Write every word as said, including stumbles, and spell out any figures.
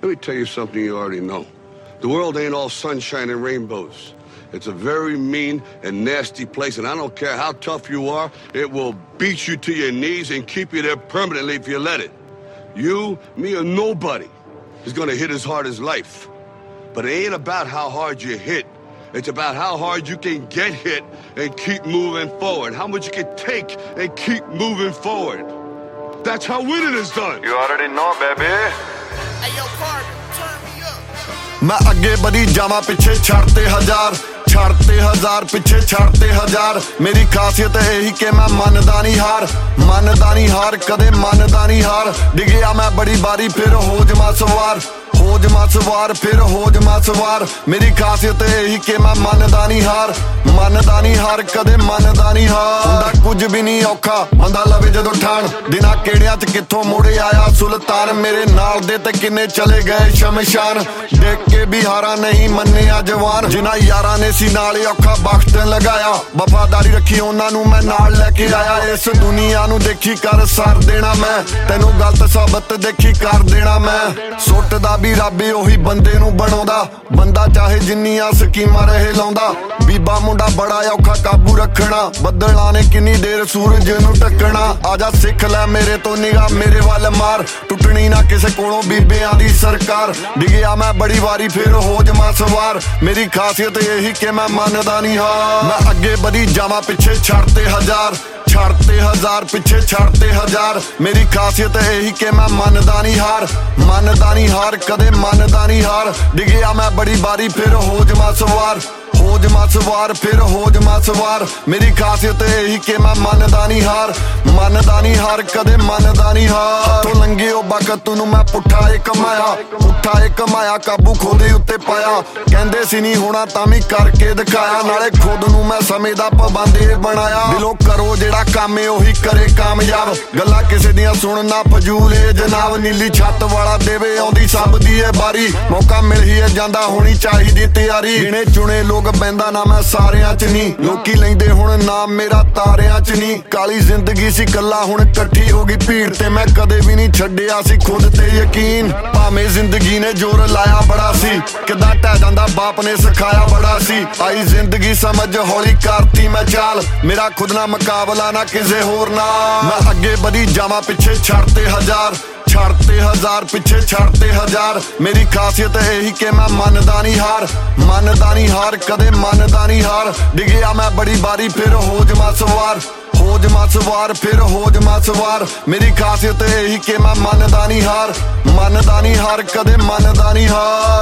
Let me tell you something you already know. The world ain't all sunshine and rainbows. It's a very mean and nasty place, and I don't care how tough you are, it will beat you to your knees and keep you there permanently if you let it. You, me, or nobody is gonna hit as hard as life. But it ain't about how hard you hit. It's about how hard you can get hit and keep moving forward. How much you can take and keep moving forward. That's how winning is done. You already know, baby. Hey, yo, partner, turn me up. मैं आगे बढ़ी जावा पिछे छाड़ते हजार छाड़ते हजार पिछे छाड़ते हजार मेरी खासियत यही कि मैं मनदा नहीं हार मनदा नहीं हार कदे मनदा नहीं हार डिगया मैं बड़ी बारी फिर हो जमा सवार हो जमा सवार फिर हो जमा सवार मेरी खासियत यही कि मैं मनदा नहीं हार मनदा नहीं हार कदे मनदा नहीं हार हुंदा कुछ भी नहीं औखा हुंदा लवे जदों ठाण दिना केड़ियां च कित्थों मुड़े आया सुल्तान मेरे नाल दे ते किन्ने चले गए शमशान देख के भी हारा नहीं मन्निया जवान जिन्हां यारां ने सी नाल औखा वक्त लगाया वफादारी रखी उन्हां नूं मैं नाल लेके आया इस दुनिया नूं देखी कर सार देना मैं तैनूं गलत साबत देखी कर देना मैं सुੱਟਦਾ भी रब ਉਹੀ ਬੰਦੇ ਨੂੰ ਬਣਾਉਂਦਾ ਬੰਦਾ ਚਾਹੇ ਜਿੰਨੀਆਂ ਸਕੀਮਾਂ ਰਹੇ ਲਾਉਂਦਾ ਬੀਬਾ ਮੁੰਡਾ ਬੜਾ ਔਖਾ ਕਾਬੂ ਰੱਖਣਾ ਬੱਦਲਾਂ ਨੇ ਕਿੰਨੀ ਦੇਰ ਸੂਰਜ ਨੂੰ ਟੱਕਣਾ ਆਜਾ ਸਿੱਖ ਲੈ ਮੇਰੇ ਤੋਂ ਨਿਗਾਹ ਮੇਰੇ ਵੱਲ ਮਾਰ ਟੁੱਟਣੀ ਨਾ ਕਿਸੇ ਕੋਲੋਂ ਬੀਬਿਆਂ ਦੀ ਸਰਕਾਰ ਡਿਗਿਆ ਮੈਂ ਬੜੀ ਵਾਰੀ ਫਿਰ ਹੋ ਜਮਾ ਸਵਾਰ ਮੇਰੀ ਖਾਸੀਅਤ ਇਹੀ ਕਿ ਮੈਂ ਮੰਨਦਾ ਨਹੀਂ ਹਾਂ ਮੈਂ ਅੱਗੇ ਵਧੀ ਜਾਵਾਂ ਪਿੱਛੇ ਛੱਡਤੇ ਹਜ਼ਾਰ ਛੱਡਤੇ ਹਜ਼ਾਰ ਪਿੱਛੇ ਛੱਡਤੇ ਹਜ਼ਾਰ ਮੇਰੀ ਖਾਸੀਅਤ ਇਹੀ ਕਿ ਮੈਂ ਮੰਨਦਾ ਨਹੀਂ ਹਾਰ ਮੰਨਦਾ ਨਹੀਂ ਹਾਰ ਕਦੇ ਮੰਨਦਾ ਨਹੀਂ ਹਾਰ ਡਿਗਿਆ ਮੈਂ ਬੜੀ ਵਾਰੀ ਫਿਰ ਹੋ ਜਮਾ ਸਵਾਰ ਹੋ ਜਮਾ ਸਵਾਰ ਫਿਰ ਹੋ ਜਮਾ ਸਵਾਰ ਮੇਰੀ ਖਾਸੀਅਤ ਇਹੀ ਕਿ ਮੈਂ ਮੰਨਦਾ ਨਹੀਂ ਹਾਰ ਮੰਨਦਾ ਨਹੀਂ ਹਾਰ ਕਦੇ ਮੰਨਦਾ ਨਹੀਂ ਹਾਰ ਤੋਂ ਲੰਘੇ ਉਹ ਵਕਤ ਨੂੰ ਮੈਂ ਪੁੱਠਾ ਏ ਕਮਾਇਆ ਪੁੱਠਾ ਏ ਕਮਾਇਆ ਕਾਬੂ ਖੋਦੇ ਉੱਤੇ ਪਾਇਆ ਕਹਿੰਦੇ ਸੀ ਨਹੀਂ ਹੋਣਾ ਤਾਂ ਵੀ ਕਰਕੇ ਦਿਖਾਇਆ ਨਾਲੇ ਖੁਦ ਨੂੰ ਮੈਂ ਸਮੇਂ ਦਾ ਪਾਬੰਦ ਬਣਾਇਆ ਦਿਲੋਂ ਕਰੋ ਜਿਹੜਾ ਕੰਮ ਏ ਉਹੀ ਕਰੇ ਕਾਮਯਾਬ ਗੱਲਾਂ ਕਿਸੇ ਦੀਆਂ ਸੁਣਨਾ ਫਜ਼ੂਲ ਏ ਜਨਾਬ ਨੀਲੀ ਛੱਤ ਵਾਲਾ ਦੇਵੇ ਆਉਂਦੀ ਸਭ ਦੀ ਏ ਬਾਰੀ ਮੌਕਾ ਮਿਲ ਹੀ ਜਾਂਦਾ ਹੋਣੀ ਚਾਹੀਦੀ ਤਿਆਰੀ ਗਿਣੇ ਚੁਣੇ ਲੋਕ ਬੈਂਦਾ ਨਾ ਮੈਂ ਸਾਰਿਆਂ ਚ ਨਹੀਂ ਲੋਕੀ ਲੈਂਦੇ ਹੁਣ ਨਾਮ ਮੇਰਾ ਤਾਰਿਆਂ ਚ ਨਹੀਂ ਕਾਲੀ ਜ਼ਿੰਦਗੀ ਸੀ ਕੱਲਾ ਹੁਣ ਇਕੱਠੀ ਹੋ ਗਈ ਭੀੜ ਤੇ ਮੈਂ ਕਦੇ ਵੀ ਨਹੀਂ ਛੱਡਿਆ ਸੀ ਖੁਦ ਤੇ ਯਕੀਨ ਭਾਵੇਂ ਜ਼ਿੰਦਗੀ ਨੇ ਜ਼ੋਰ ਲਾਇਆ ਬੜਾ ਸੀ ਕਿੱਦਾਂ ਢਹਿ ਜਾਂਦਾ ਬਾਪ ਨੇ ਸਿਖਾਇਆ ਬੜਾ ਸੀ ਆਈ ਜ਼ਿੰਦਗੀ ਸਮਝ ਹੌਲੀ ਕਰਤੀ ਮੈਂ ਚਾਲ ਮੇਰਾ ਖੁਦ ਨਾਲ ਮੁਕਾਬਲਾ ਨਾ ਕਿਸੇ ਹੋਰ ਨਾਲ ਮੈਂ ਅੱਗੇ ਵਧੀ ਜਾਵਾਂ ਪਿੱਛੇ ਛੱਡਤੇ ਹਜ਼ਾਰ ਛੱਡਤੇ ਹਜ਼ਾਰ ਪਿੱਛੇ ਛੱਡਤੇ ਹਜ਼ਾਰ ਮੇਰੀ ਖਾਸੀਅਤ ਇਹੀ ਕਿ ਮੈਂ ਮੰਨਦਾ ਨਹੀਂ ਹਾਰ ਮੰਨਦਾ ਨਹੀਂ ਹਾਰ ਕਦੇ ਮੰਨਦਾ ਨਹੀਂ ਹਾਰ ਡਿਗਿਆ ਮੈਂ ਬੜੀ ਵਾਰੀ ਫਿਰ ਹੋ ਜਮਾ ਸਵਾਰ ਹੋ ਜਮਾ ਸਵਾਰ ਫਿਰ ਹੋ ਜਮਾ ਸਵਾਰ ਮੇਰੀ ਖਾਸੀਅਤ ਇਹੀ ਕਿ ਮੈਂ ਮੰਨਦਾ ਨਹੀਂ ਹਾਰ ਮੰਨਦਾ ਨਹੀਂ ਹਾਰ ਕਦੇ ਮੰਨਦਾ ਨਹੀਂ ਹਾਰ